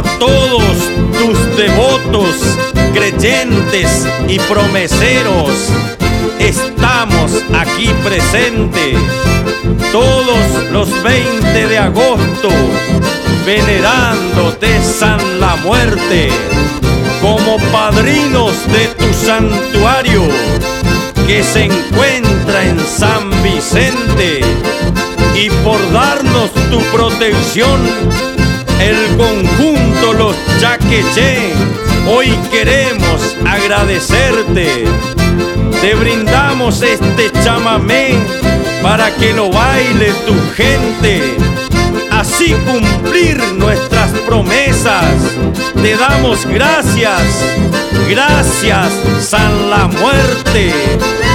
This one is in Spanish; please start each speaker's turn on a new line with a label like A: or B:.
A: a todos tus devotos, creyentes y promeseros, estamos aquí presentes todos los 20 de agosto, venerándote San la Muerte, como padrinos de tu santuario que se encuentra en San Vicente, y por darnos tu protección, el conjunto Los Yaqueché hoy queremos agradecerte. Te brindamos este chamamé para que lo baile tu gente, así cumplir nuestras promesas. Te damos gracias, gracias San la Muerte.